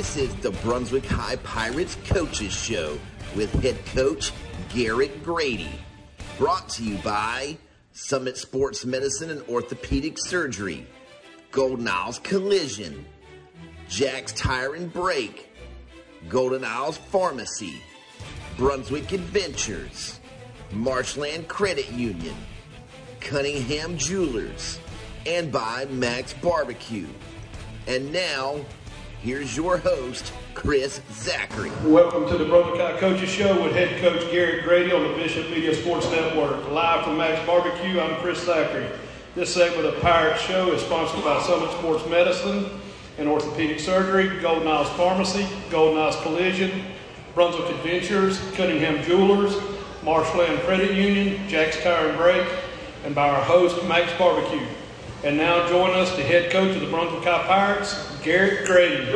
This is the Brunswick High Pirates Coaches Show with head coach Garrett Grady. Brought to you by Summit Sports Medicine and Orthopedic Surgery, Golden Isles Collision, Jack's Tire and Brake, Golden Isles Pharmacy, Brunswick Adventures, Marshland Credit Union, Cunningham Jewelers, and by Max Barbecue. And now, here's your host, Chris Zachary. Welcome to the Brunswick High Coaches Show with head coach Garrett Grady on the Bishop Media Sports Network. Live from Max Barbecue, I'm Chris Zachary. This segment of Pirates Show is sponsored by Summit Sports Medicine and Orthopedic Surgery, Golden Isles Pharmacy, Golden Isles Collision, Brunswick Adventures, Cunningham Jewelers, Marshland Credit Union, Jack's Tire and Brake, and by our host, Max Barbecue. And now join us, the head coach of the Brunswick High Pirates, Garrett Grady.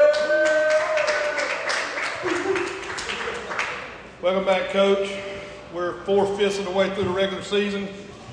Welcome back, Coach. We're 4/5 of the way through the regular season.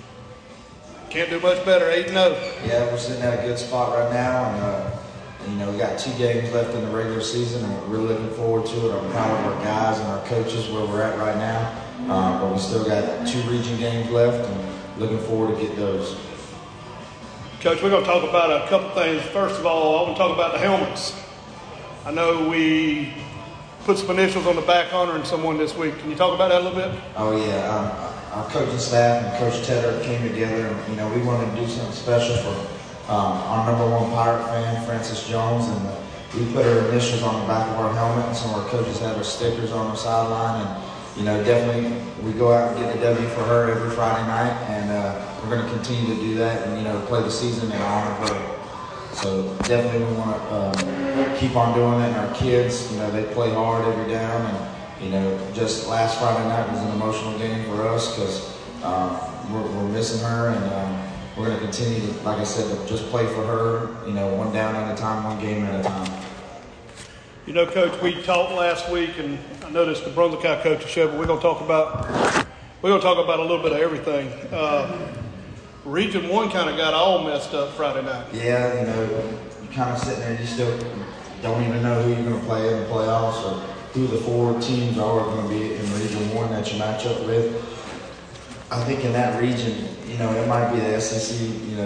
Can't do much better, 8-0. Yeah, we're sitting at a good spot right now, and we got 2 games left in the regular season, and we're really looking forward to it. I'm proud of our guys and our coaches where we're at right now, but we still got 2 region games left, and looking forward to get those. Coach, we're going to talk about a couple things. First of all, I want to talk about the helmets. I know we put some initials on the back honoring someone this week. Can you talk about that a little bit? Oh, yeah. Our coaching staff and Coach Tedder came together, and, we wanted to do something special for our #1 Pirate fan, Frances Jones, and we put her initials on the back of our helmet, and some of our coaches have her stickers on the sideline, and, definitely we go out and get the W for her every Friday night, and we're going to continue to do that and, play the season in honor of her. So definitely we want to keep on doing it, and our kids, they play hard every down, and, just last Friday night was an emotional game for us because we're missing her, and we're going to continue to, like I said, to just play for her, one down at a time, one game at a time. Coach, we talked last week, and I noticed the Brunswick High Coaches Show, but we're going to talk about a little bit of everything. Region 1 kind of got all messed up Friday night. Yeah, you're kind of sitting there, you still don't even know who you're going to play in the playoffs or who the 4 teams are going to be in Region 1 that you match up with. I think in that region, it might be the SEC,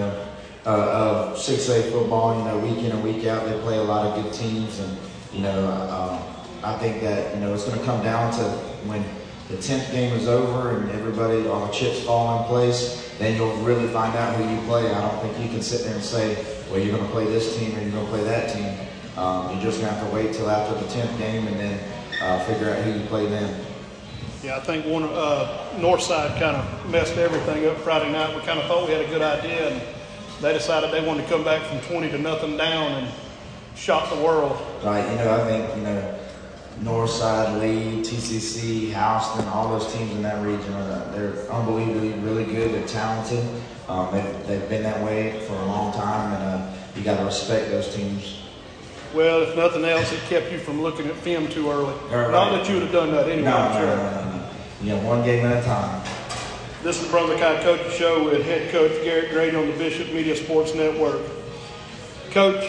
of 6A football, week in and week out, they play a lot of good teams, and, I think that, it's going to come down to when the 10th game is over and all the chips fall in place, then you'll really find out who you play. I don't think you can sit there and say, well, you're going to play this team or you're going to play that team. You're just going to have to wait till after the 10th game and then figure out who you play then. Yeah, I think Northside kind of messed everything up Friday night. We kind of thought we had a good idea, and they decided they wanted to come back from 20-0 down and shock the world. Right, I think, Northside, Lee, TCC, Houston, all those teams in that region, they're unbelievably really good. They're talented. They've been that way for a long time, and you got to respect those teams. Well, if nothing else, it kept you from looking at film too early. Right. Not that you would have done that anyway, I'm sure. No. One game at a time. This is the Brunswick High Coaches Show with head coach Garrett Grady on the Bishop Media Sports Network. Coach,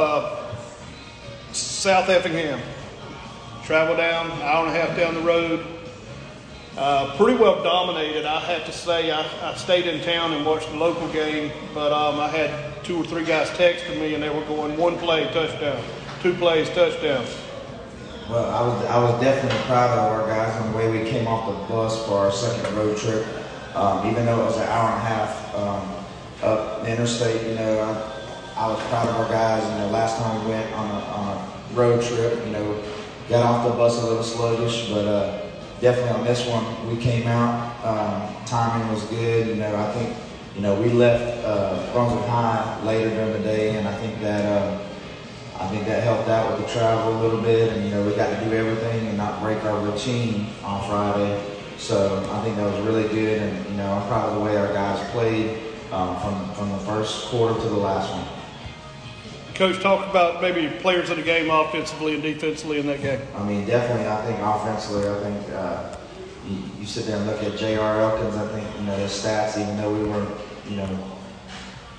South Effingham. Travel down, hour and a half down the road. Pretty well dominated, I have to say. I stayed in town and watched the local game, but I had 2 or 3 guys texting me, and they were going 1 play, touchdown, 2 plays, touchdown. Well, I was definitely proud of our guys on the way we came off the bus for our second road trip. Even though it was an hour and a half up the interstate, I was proud of our guys. Last time we went on a road trip, got off the bus a little sluggish, but definitely on this one, we came out. Timing was good. I think, we left Brunswick High later during the day, and I think that helped out with the travel a little bit. And, we got to do everything and not break our routine on Friday. So I think that was really good, and, I'm proud of the way our guys played from the first quarter to the last one. Coach, talk about maybe players of the game offensively and defensively in that game. Definitely, I think offensively, you sit there and look at J.R. Elkins, I think, his stats, even though we weren't,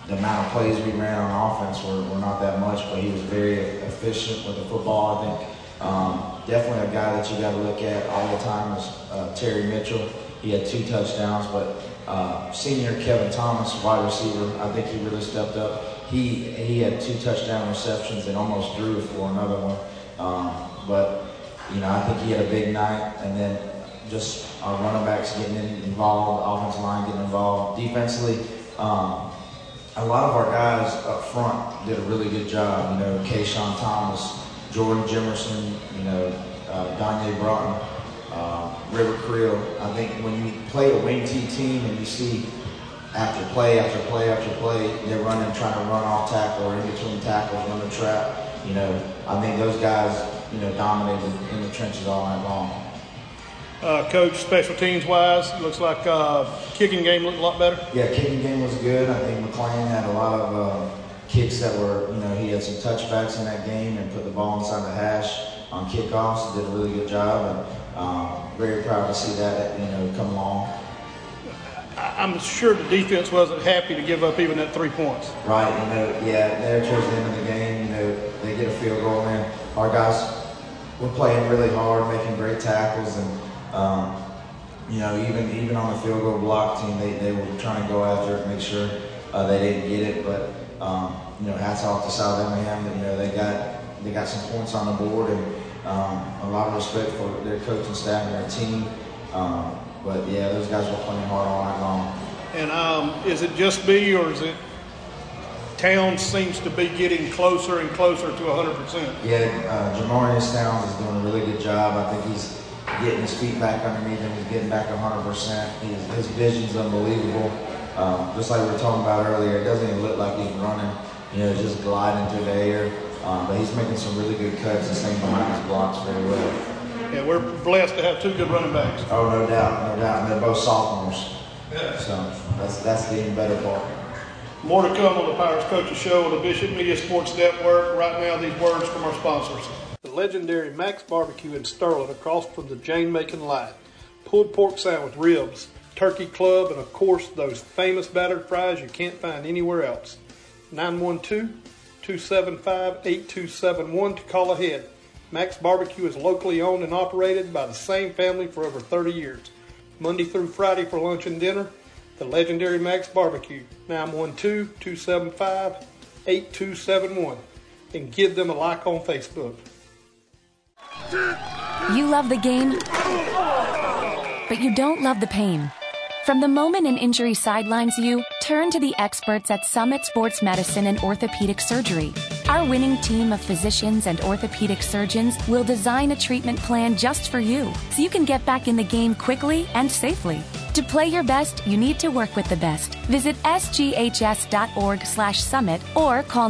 the amount of plays we ran on offense were not that much, but he was very efficient with the football. I think definitely a guy that you got to look at all the time is Terry Mitchell. He had 2 touchdowns, but senior Kevin Thomas, wide receiver, I think he really stepped up. He had 2 touchdown receptions and almost drew for another one. But I think he had a big night, and then just our running backs getting involved, offensive line getting involved. Defensively, a lot of our guys up front did a really good job. Kayshawn Thomas, Jordan Jimerson, Danye Broughton, River Creel. I think when you play a wing T team and you see after play after play after play, they're trying to run off tackle or in between tackles, run the trap. I think those guys, dominated in the trenches all night long. Coach, special teams wise, looks like kicking game looked a lot better. Yeah, kicking game was good. I think McLean had a lot of kicks that were, he had some touchbacks in that game and put the ball inside the hash on kickoffs. He did a really good job, and very proud to see that, come along. I'm sure the defense wasn't happy to give up even that 3 points. Right, there towards the end of the game, they get a field goal in. Our guys were playing really hard, making great tackles, and even on the field goal block team, they were trying to go after it, make sure they didn't get it. But hats off to South Effingham. They got some points on the board, and a lot of respect for their coaching staff and their team. But yeah, those guys were playing hard all night long. And is it just me, or is it Towns seems to be getting closer and closer to 100%? Yeah, Jamarius Towns is doing a really good job. I think he's getting his feet back underneath him. He's getting back 100%. His vision's unbelievable. Just like we were talking about earlier, it doesn't even look like he's running, just gliding through the air. But he's making some really good cuts and staying behind his blocks very well. Yeah, we're blessed to have 2 good running backs. Oh, no doubt. And they're both sophomores. Yeah. So that's the even better part. More to come on the Pirates Coaches Show on the Bishop Media Sports Network. Right now, these words from our sponsors. The legendary Max Barbecue in Sterling, across from the Jane Macon Light. Pulled pork sandwich, ribs, turkey club, and of course, those famous battered fries you can't find anywhere else. 912-275-8271 to call ahead. Max Barbecue is locally owned and operated by the same family for over 30 years. Monday through Friday for lunch and dinner, the legendary Max Barbecue, 912-275-8271. And give them a like on Facebook. You love the game, but you don't love the pain. From the moment an injury sidelines you, turn to the experts at Summit Sports Medicine and Orthopedic Surgery. Our winning team of physicians and orthopedic surgeons will design a treatment plan just for you, so you can get back in the game quickly and safely. To play your best, you need to work with the best. Visit sghs.org/summit or call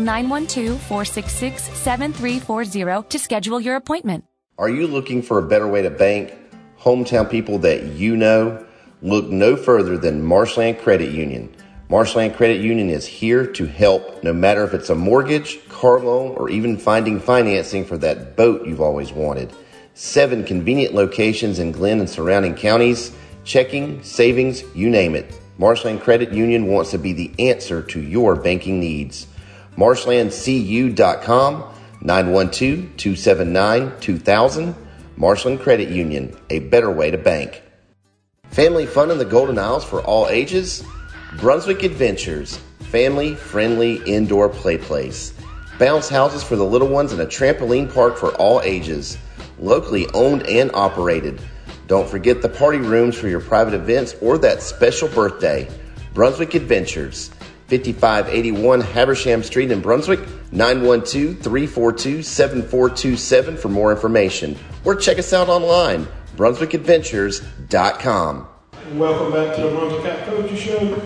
912-466-7340 to schedule your appointment. Are you looking for a better way to bank? Hometown people that you know? Look no further than Marshland Credit Union. Marshland Credit Union is here to help, no matter if it's a mortgage, car loan, or even finding financing for that boat you've always wanted. 7 convenient locations in Glenn and surrounding counties. Checking, savings, you name it. Marshland Credit Union wants to be the answer to your banking needs. MarshlandCU.com, 912-279-2000. Marshland Credit Union, a better way to bank. Family fun in the Golden Isles for all ages? Brunswick Adventures, family-friendly indoor play place. Bounce houses for the little ones and a trampoline park for all ages. Locally owned and operated. Don't forget the party rooms for your private events or that special birthday. Brunswick Adventures, 5581 Habersham Street in Brunswick, 912-342-7427 for more information. Or check us out online, brunswickadventures.com. Welcome back to the Brunswick Coaches Show.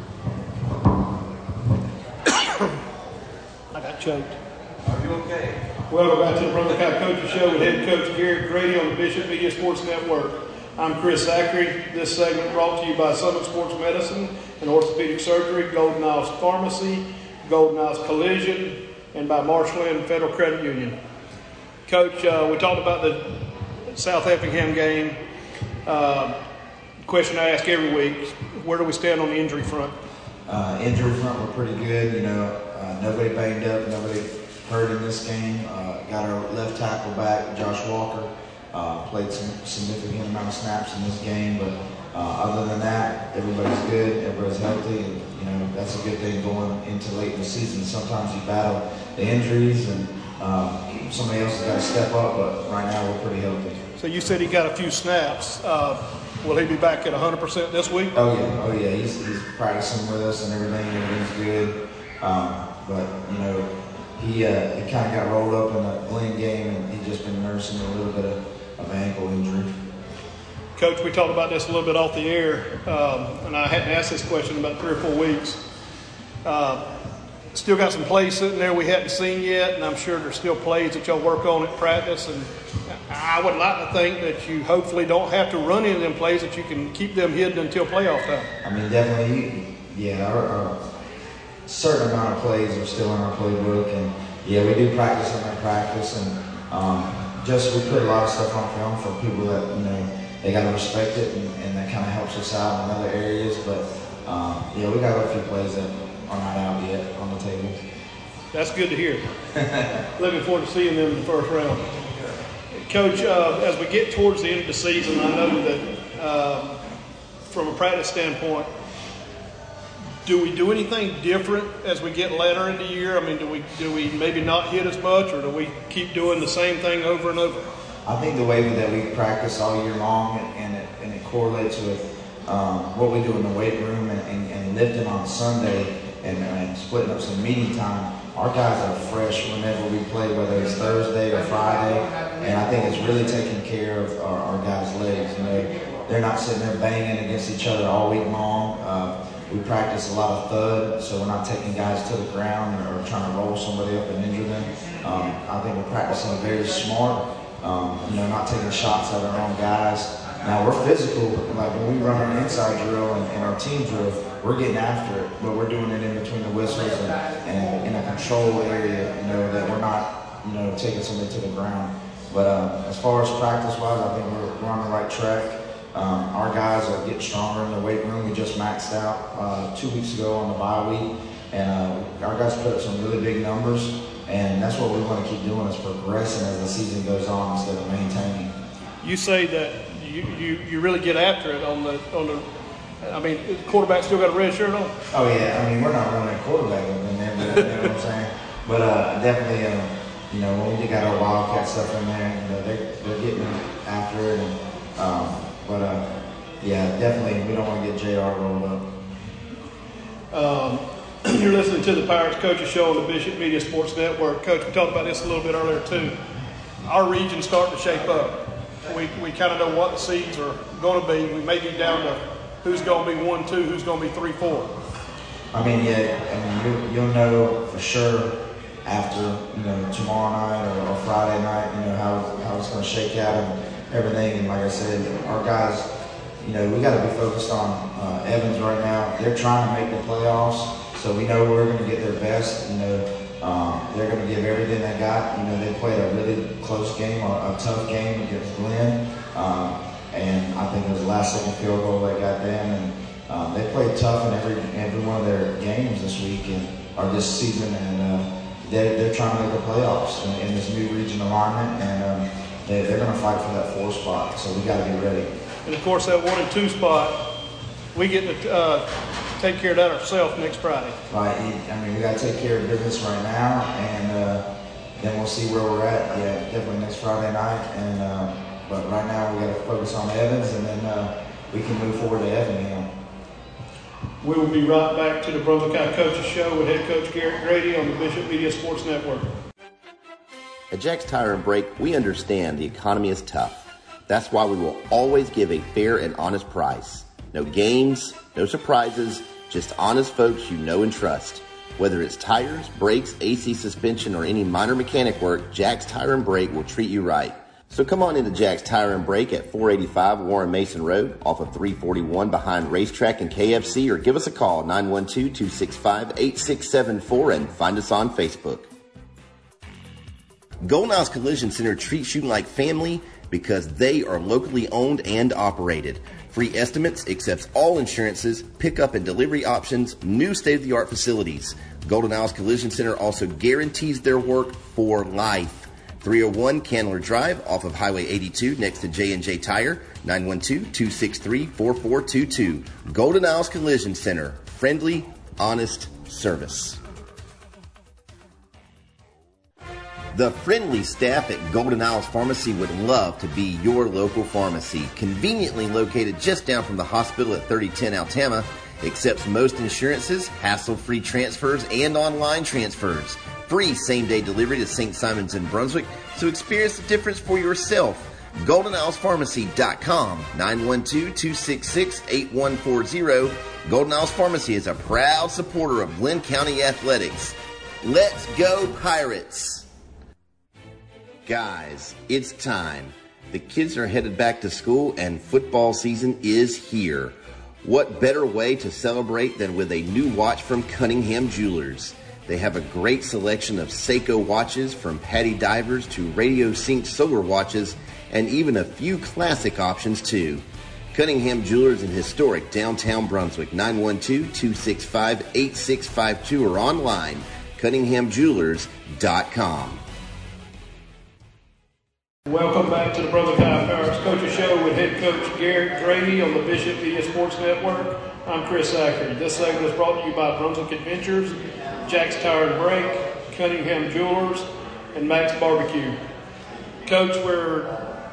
I got choked. Are you okay? Welcome back to the Brunswick Coaches Show with head coach Garrett Grady on the Bishop Media Sports Network. I'm Chris Zachary. This segment brought to you by Summit Sports Medicine and Orthopedic Surgery, Golden Isles Pharmacy, Golden Isles Collision, and by Marshland Federal Credit Union. Coach, we talked about the South Effingham game. Question I ask every week, where do we stand on the injury front? Injury front were pretty good. Nobody banged up, nobody hurt in this game. Got our left tackle back, Josh Walker. Played some significant amount of snaps in this game, but other than that, everybody's good, everybody's healthy, and that's a good thing going into late in the season. Sometimes you battle the injuries, and somebody else has got to step up, but right now we're pretty healthy. So you said he got a few snaps. Will he be back at 100% this week? Oh yeah. He's practicing with us and everything. Everything's good. But he kind of got rolled up in the Glenn game, and he's just been nursing a little bit of ankle injury. Coach, we talked about this a little bit off the air, and I hadn't asked this question in about 3 or 4 weeks. Still got some plays sitting there we hadn't seen yet, and I'm sure there's still plays that y'all work on at practice. And I would like to think that you hopefully don't have to run any of them plays, that you can keep them hidden until playoff time. I mean, definitely, our certain amount of plays are still in our playbook, and we do practice in our practice, and we put a lot of stuff on film for people that they got to respect it, and that kind of helps us out in other areas. But we got a few plays that are not out yet on the table. That's good to hear. Looking forward to seeing them in the first round. Coach, as we get towards the end of the season, I know that from a practice standpoint, do we do anything different as we get later in the year? I mean, do we maybe not hit as much, or do we keep doing the same thing over and over? I think the way that we practice all year long, and it correlates with what we do in the weight room and lifting on Sunday and splitting up some meeting time. Our guys are fresh whenever we play, whether it's Thursday or Friday, and I think it's really taking care of our guys' legs. They're not sitting there banging against each other all week long. We practice a lot of thud, so we're not taking guys to the ground or trying to roll somebody up and injure them. I think we're practicing very smart, not taking shots at our own guys. Now, we're physical. Like when we run an inside drill and our team drill, we're getting after it, but we're doing it in between the whistles and in a control area, that we're not, taking somebody to the ground. But as far as practice-wise, I think we're on the right track. Our guys are getting stronger in the weight room. We just maxed out 2 weeks ago on the bye week, and our guys put up some really big numbers, and that's what we want to keep doing, is progressing as the season goes on instead of maintaining. You say that you really get after it on the the quarterback still got a red shirt on? Oh yeah, I mean, we're not running a quarterback in there, but you know what I'm saying? But definitely, when we got our Wildcat stuff in there, they're getting after it, and definitely we don't want to get JR rolled up. You're listening to the Pirates Coaches Show on the Bishop Media Sports Network. Coach, we talked about this a little bit earlier too. Our region's starting to shape up. We kind of know what the seeds are going to be. We may be down to who's going to be 1-2, who's going to be 3-4. You'll know for sure after tomorrow night or Friday night, how it's going to shake out and everything. And like I said, our guys, we got to be focused on Evans right now. They're trying to make the playoffs, so we know we're going to get their best. They're going to give everything they got. They played a really close game, a tough game against Glenn, and I think it was the last second field goal that got them. And they played tough in every one of their games this week or this season, and they're trying to make the playoffs in this new region alignment, and they're going to fight for that 4 spot. So we got to be ready. And of course, that 1 and 2 spot, we get to take care of that ourselves next Friday. Right. We got to take care of business right now, and then we'll see where we're at. Yeah, definitely next Friday night. And but right now we got to focus on Evans, and then we can move forward to Effingham. We will be right back to the Brunswick County Coaches Show with head coach Garrett Grady on the Bishop Media Sports Network. At Jack's Tire and Brake, we understand the economy is tough. That's why we will always give a fair and honest price. No games, no surprises, just honest folks you know and trust. Whether it's tires, brakes, AC suspension, or any minor mechanic work, Jack's Tire and Brake will treat you right. So come on into Jack's Tire and Brake at 485 Warren Mason Road off of 341 behind Racetrack and KFC, or give us a call 912-265-8674 and find us on Facebook. Golden Isles Collision Center treats you like family because they are locally owned and operated. Free Estimates accepts all insurances, pickup and delivery options, new state-of-the-art facilities. Golden Isles Collision Center also guarantees their work for life. 301 Candler Drive off of Highway 82 next to J&J Tire, 912-263-4422. Golden Isles Collision Center, friendly, honest service. The friendly staff at Golden Isles Pharmacy would love to be your local pharmacy. Conveniently located just down from the hospital at 3010 Altama, accepts most insurances, hassle-free transfers, and online transfers. Free same-day delivery to St. Simons in Brunswick, so experience the difference for yourself. GoldenIslesPharmacy.com, 912-266-8140. Golden Isles Pharmacy is a proud supporter of Glenn County Athletics. Let's go Pirates! Guys, it's time. The kids are headed back to school and football season is here. What better way to celebrate than with a new watch from Cunningham Jewelers? They have a great selection of Seiko watches, from Patty Divers to Radio Sync solar watches, and even a few classic options too. Cunningham Jewelers in historic downtown Brunswick, 912-265-8652 or online, CunninghamJewelers.com. Welcome back to the Brunswick High Pirates Coaches Show with head coach Garrett Grady on the Bishop Media Sports Network. I'm Chris Zachary. This segment is brought to you by Brunswick Adventures, Jack's Tire and Brake, Cunningham Jewelers, and Max Barbecue. Coach, we're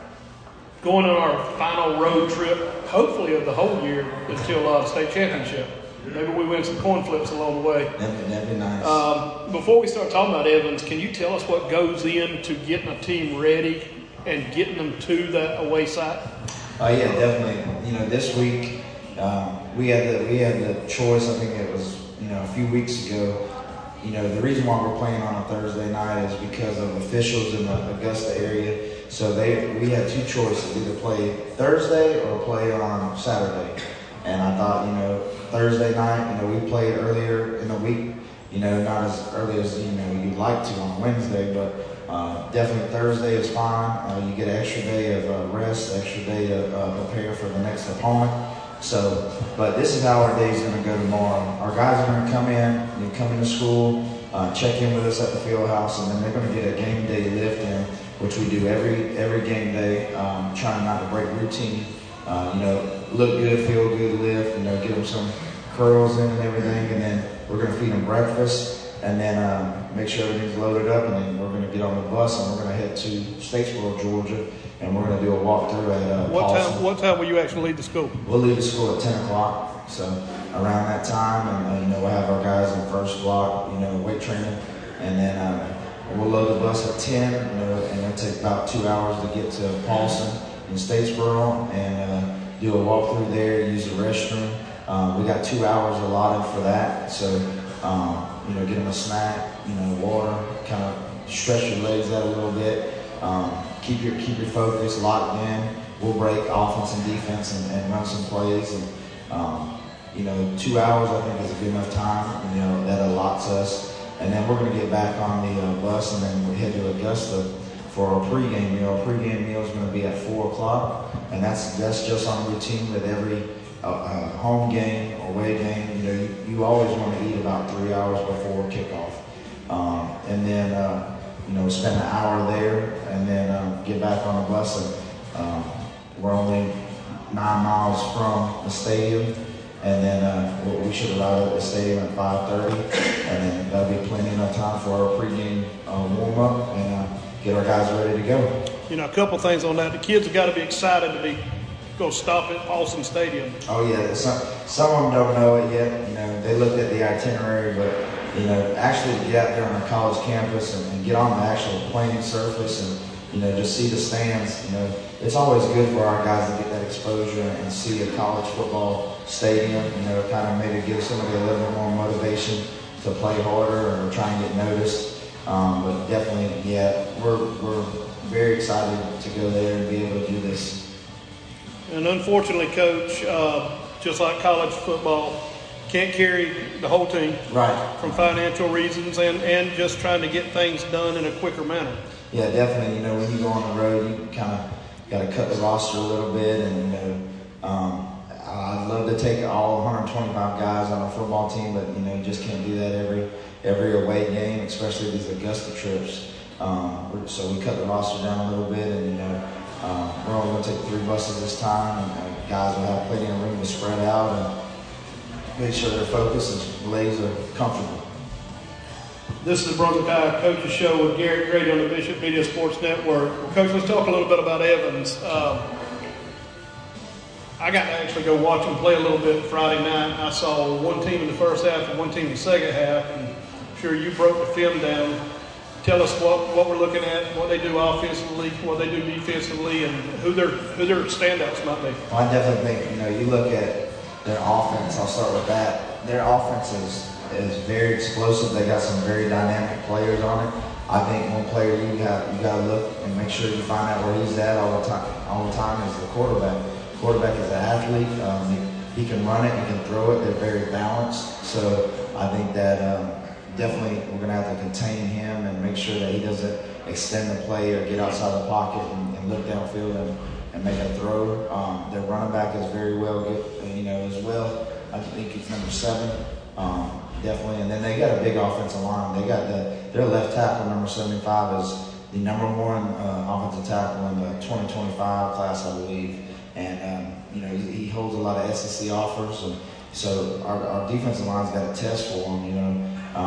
going on our final road trip, hopefully of the whole year, until the state championship. Maybe we win some coin flips along the way. That'd be nice. Before we start talking about Evans, can you tell us what goes into getting a team ready and getting them to that away site? Yeah, definitely. This week we had the choice. I think it was a few weeks ago. The reason why we're playing on a Thursday night is because of officials in the Augusta area. So we had two choices: either play Thursday or play on Saturday. And I thought, Thursday night, we played earlier in the week. Not as early as you'd like to on Wednesday, but definitely Thursday is fine. You get an extra day of rest, extra day to prepare for the next opponent. So, but this is how our day is going to go tomorrow. Our guys are going to come into school, check in with us at the field house, and then they're going to get a game day lift in, which we do every game day, trying not to break routine. Look good, feel good lift, get them some curls in and everything, and then we're going to feed them breakfast, and then make sure everything's loaded up, and then we're going to get on the bus, and we're going to head to Statesboro, Georgia, and we're going to do a walkthrough at Paulson. What time will you actually leave the school? We'll leave the school at 10 o'clock, so around that time, and we'll have our guys in first block, weight training, and then we'll load the bus at 10, and it'll take about 2 hours to get to Paulson in Statesboro, and do a walkthrough there, use the restroom. We got 2 hours allotted for that, so get them a snack, water, kind of stretch your legs out a little bit, keep your focus locked in. We'll break offense and defense and run some plays, and 2 hours I think is a good enough time. That allots us, and then we're going to get back on the bus, and then we head to Augusta for our pregame meal. Our pregame meal is going to be at 4 o'clock, and that's just on routine with every home game, away game. You always want to eat about 3 hours before kickoff, and then spend an hour there, and then get back on the bus. And we're only 9 miles from the stadium, and then we should arrive at the stadium at 5:30, and then that'll be plenty enough time for our pregame warm up and get our guys ready to go. A couple things on that. The kids have got to be excited to go stop at Paulson Stadium. Oh yeah, some of them don't know it yet. They looked at the itinerary, but actually to get out there on a college campus and get on the actual playing surface and just see the stands. It's always good for our guys to get that exposure and see a college football stadium. Kind of maybe give somebody a little bit more motivation to play harder or try and get noticed. But definitely, yeah, we're very excited to go there and be able to do this. And unfortunately, Coach, just like college football, can't carry the whole team. Right. From financial reasons and just trying to get things done in a quicker manner. Yeah, definitely. When you go on the road, you kind of got to cut the roster a little bit, and I'd love to take all 125 guys on a football team, but you just can't do that every away game, especially these Augusta trips. So we cut the roster down a little bit, and we're only going to take 3 buses this time, and guys will have plenty of room to spread out and make sure they're focused and laser comfortable. This is the Brunswick High Coaches Show with Garrett Grady on the Bishop Media Sports Network. Well, Coach, let's talk a little bit about Evans. I got to actually go watch them play a little bit Friday night. I saw one team in the first half and one team in the second half, and I'm sure you broke the film down. Tell us what we're looking at, what they do offensively, what they do defensively, and who their standouts might be. Well, I definitely think, you look at their offense, I'll start with that. Their offense is very explosive. They got some very dynamic players on it. I think one player you got to look and make sure you find out where he's at all the time is the quarterback. Quarterback is an athlete. He can run it, he can throw it. They're very balanced. So I think that definitely we're going to have to contain him and make sure that he doesn't extend the play or get outside the pocket and look downfield and make a throw. Their running back is very well good, as well. I think he's number 7. Definitely, and then they got a big offensive line. They got their left tackle, number 75, is the number 1 offensive tackle in the 2025 class, I believe. And he holds a lot of SEC offers, and so our defensive line's got a test for him.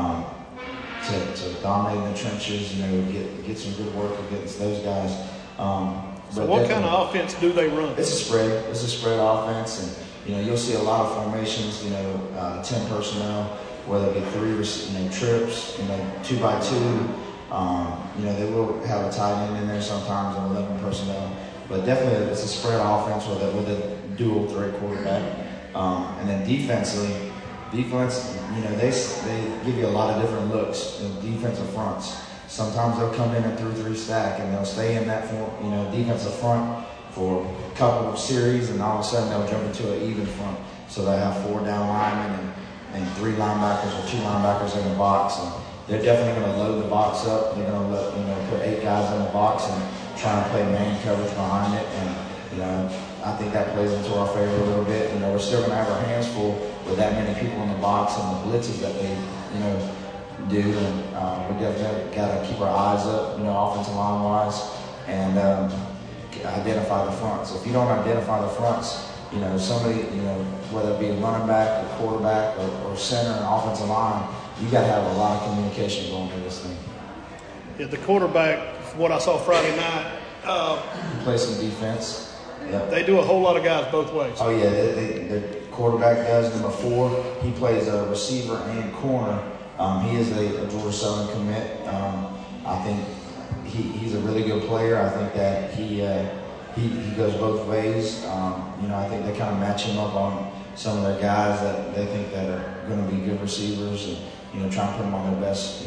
To dominate in the trenches, get some good work against those guys. So what kind of offense do they run? It's a spread offense, and you'll see a lot of formations. 10 personnel, whether it be 3 trips, 2 by 2. They will have a tight end in there sometimes, and 11 personnel. But definitely, it's a spread offense with a dual threat quarterback. And then defense, they give you a lot of different looks in defensive fronts. Sometimes they'll come in and 3-3 stack, and they'll stay in that defensive front for a couple of series, and all of a sudden they'll jump into an even front. So they have 4 down linemen and 3 linebackers or 2 linebackers in the box. And they're definitely going to load the box up. They're going to put 8 guys in the box and try and play man coverage behind it. And I think that plays into our favor a little bit. We're still going to have our hands full with that many people in the box and the blitzes that they do. And we definitely got to keep our eyes up, offensive line wise, and identify the fronts. So if you don't identify the fronts, somebody, whether it be a running back, a quarterback, or center and offensive line, you got to have a lot of communication going through this thing. Yeah, the quarterback, from what I saw Friday night, play some defense. Yep. They do a whole lot of guys both ways. Oh yeah, the quarterback does. Number 4, he plays a receiver and corner. He is a Georgia Southern commit. I think he's a really good player. I think that he goes both ways. I think they kind of match him up on some of their guys that they think that are going to be good receivers, and try and put them on their best,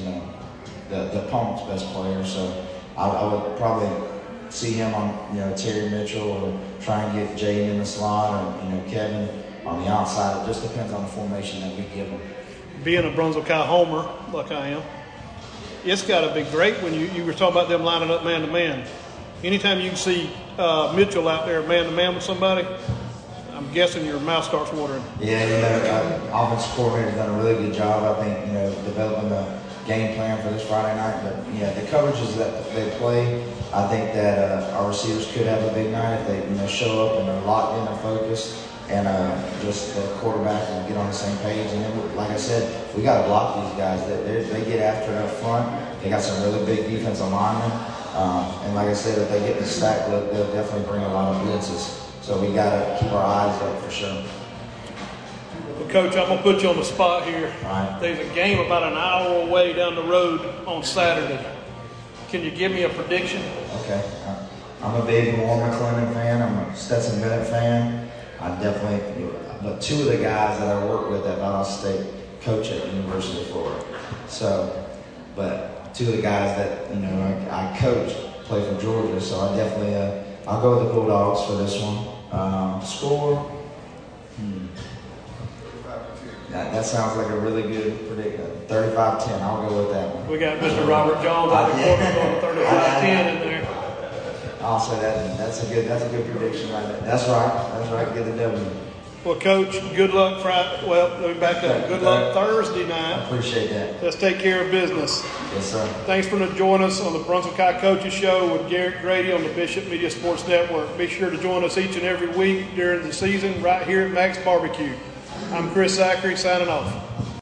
the opponent's best player. So I would probably see him on Terry Mitchell, or try and get Jaden in the slot, or Kevin on the outside. It just depends on the formation that we give them. Being a Brunswick High homer, like I am, it's got to be great when you were talking about them lining up man-to-man. Anytime you can see Mitchell out there man-to-man with somebody, I'm guessing your mouth starts watering. Yeah, offensive coordinator's done a really good job, I think, developing the game plan for this Friday night. But, the coverages that they play, I think that our receivers could have a big night if they, show up and they're locked in and focused, and just the quarterback will get on the same page. And then, like I said, we got to block these guys. They get after it up front. They got some really big defensive linemen. And like I said, if they get the stack, they'll definitely bring a lot of blitzes. So we got to keep our eyes up for sure. Well, Coach, I'm going to put you on the spot here. All right. There's a game about an hour away down the road on Saturday. Can you give me a prediction? Okay. I'm a big Warren McClendon fan. I'm a Stetson Bennett fan. But 2 of the guys that I work with at Valdosta State coach at the University of Florida. So, but 2 of the guys that, I coach play for Georgia. So I definitely, I'll go with the Bulldogs for this one. Score? That sounds like a really good prediction. 35-10. I'll go with that one. We got Mr. Robert Jones out of corner going 35-10 in there. I'll say that. That's a good prediction right there. That's right. Get the W. Well, Coach, good luck Friday. Well, let me back up. Good luck Thursday night. I appreciate that. Let's take care of business. Yes, sir. Thanks for joining us on the Brunswick High Coaches Show with Garrett Grady on the Bishop Media Sports Network. Be sure to join us each and every week during the season right here at Max Barbecue. I'm Chris Zachary signing off.